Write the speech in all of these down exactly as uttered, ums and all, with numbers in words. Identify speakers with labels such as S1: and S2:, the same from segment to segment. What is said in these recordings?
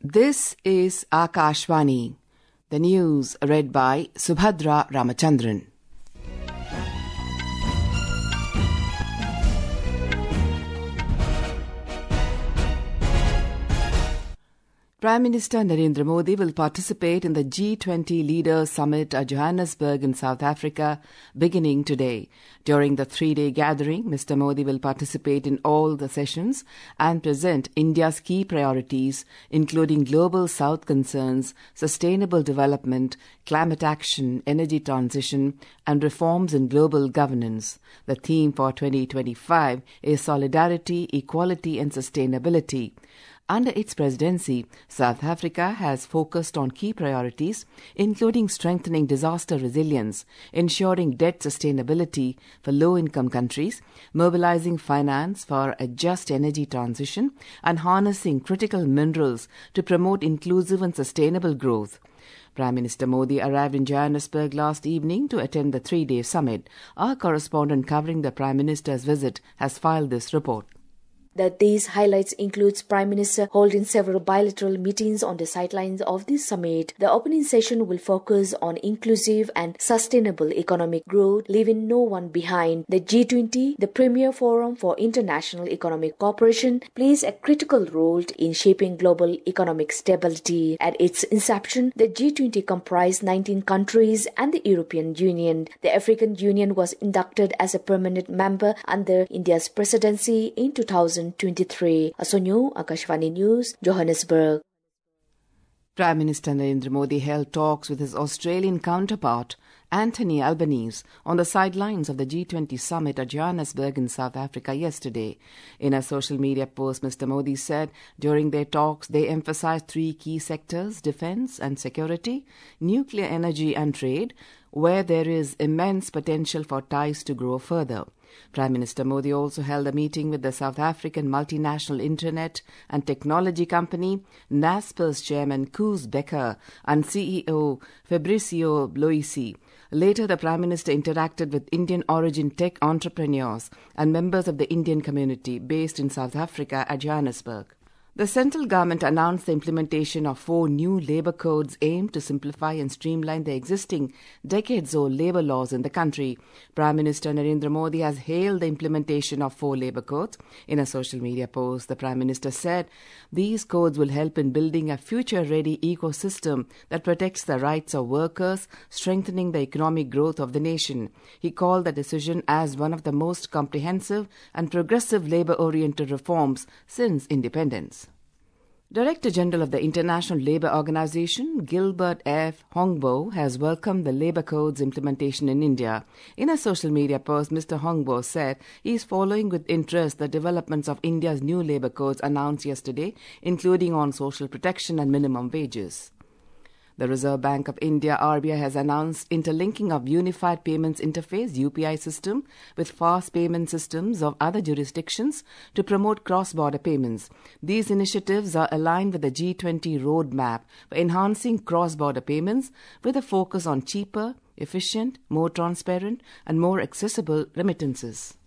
S1: This is Akashvani. The news read by Subhadra Ramachandran. Prime Minister Narendra Modi will participate in the G twenty Leaders Summit at Johannesburg in South Africa beginning today. During the three-day gathering, Mister Modi will participate in all the sessions and present India's key priorities, including global South concerns, sustainable development, climate action, energy transition, and reforms in global governance. The theme for twenty twenty-five is Solidarity, Equality and Sustainability. Under its presidency, South Africa has focused on key priorities, including strengthening disaster resilience, ensuring debt sustainability for low-income countries, mobilizing finance for a just energy transition, and harnessing critical minerals to promote inclusive and sustainable growth. Prime Minister Modi arrived in Johannesburg last evening to attend the three-day summit. Our correspondent covering the Prime Minister's visit has filed this report.
S2: The day's highlights includes Prime Minister holding several bilateral meetings on the sidelines of this summit. The opening session will focus on inclusive and sustainable economic growth, leaving no one behind. The G twenty, the premier forum for international economic cooperation, plays a critical role in shaping global economic stability. At its inception, the G twenty comprised nineteen countries and the European Union. The African Union was inducted as a permanent member under India's presidency in two thousand twenty-three. Asonyo, Akashvani News, Johannesburg.
S1: Prime Minister Narendra Modi held talks with his Australian counterpart, Anthony Albanese, on the sidelines of the G twenty summit at Johannesburg in South Africa yesterday. In a social media post, Mister Modi said during their talks they emphasized three key sectors: defense and security, nuclear energy and trade, where there is immense potential for ties to grow further. Prime Minister Modi also held a meeting with the South African multinational internet and technology company Naspers chairman Koos Bekker and C E O Fabrizio Bloisi. Later, the Prime Minister interacted with Indian-origin tech entrepreneurs and members of the Indian community based in South Africa at Johannesburg. The central government announced the implementation of four new labour codes aimed to simplify and streamline the existing decades-old labour laws in the country. Prime Minister Narendra Modi has hailed the implementation of four labour codes. In a social media post, the Prime Minister said these codes will help in building a future-ready ecosystem that protects the rights of workers, strengthening the economic growth of the nation. He called the decision as one of the most comprehensive and progressive labour-oriented reforms since independence. Director General of the International Labour Organization, Gilbert F. Hongbo, has welcomed the Labour Code's implementation in India. In a social media post, Mister Hongbo said he is following with interest the developments of India's new labour codes announced yesterday, including on social protection and minimum wages. The Reserve Bank of India, R B I, has announced interlinking of Unified Payments Interface U P I system with fast payment systems of other jurisdictions to promote cross-border payments. These initiatives are aligned with the G twenty roadmap for enhancing cross-border payments with a focus on cheaper, efficient, more transparent and more accessible remittances.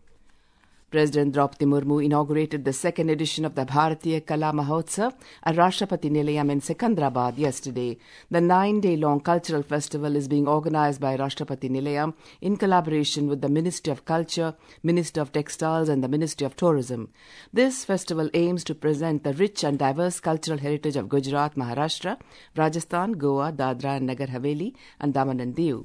S1: President Draupadi Murmu inaugurated the second edition of the Bharatiya Kala Mahotsav at Rashtrapati Nilayam in Secunderabad yesterday. The nine-day-long cultural festival is being organized by Rashtrapati Nilayam in collaboration with the Ministry of Culture, Ministry of Textiles and the Ministry of Tourism. This festival aims to present the rich and diverse cultural heritage of Gujarat, Maharashtra, Rajasthan, Goa, Dadra and Nagar Haveli and Daman and Diu.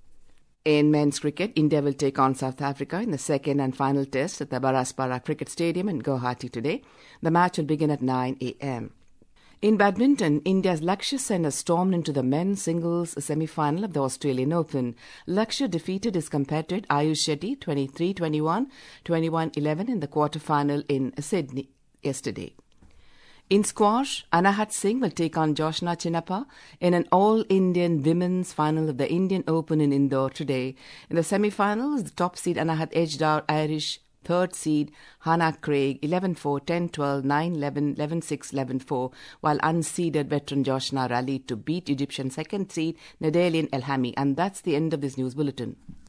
S1: In men's cricket, India will take on South Africa in the second and final test at the Baraspara Cricket Stadium in Guwahati today. The match will begin at nine a.m. In badminton, India's Lakshya Sen has stormed into the men's singles semi-final of the Australian Open. Lakshya defeated his competitor Ayush Shetty twenty-three twenty-one, twenty-one eleven in the quarter-final in Sydney yesterday. In squash, Anahat Singh will take on Joshna Chinnappa in an all-Indian women's final of the Indian Open in Indore today. In the semi-finals, the top seed Anahat edged out Irish third seed Hannah Craig eleven four, ten twelve, nine eleven, eleven six, eleven four, while unseeded veteran Joshna rallied to beat Egyptian second seed Nadalian Elhami. And that's the end of this news bulletin.